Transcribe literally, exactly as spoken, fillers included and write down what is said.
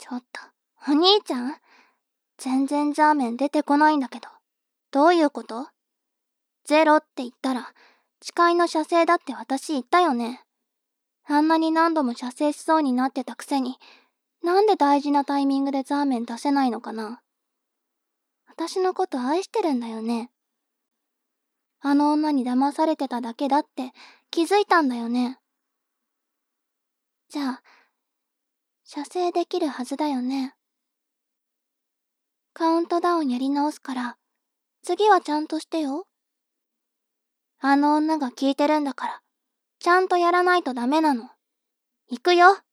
ちょっと、お兄ちゃん？全然ザーメン出てこないんだけど。どういうこと？ゼロって言ったら、誓いの射精だって私言ったよね。あんなに何度も射精しそうになってたくせに、なんで大事なタイミングでザーメン出せないのかな。私のこと愛してるんだよね。あの女に騙されてただけだって気づいたんだよね。じゃあ、射精できるはずだよね。カウントダウンやり直すから、次はちゃんとしてよ。あの女が聞いてるんだから、ちゃんとやらないとダメなの。行くよ。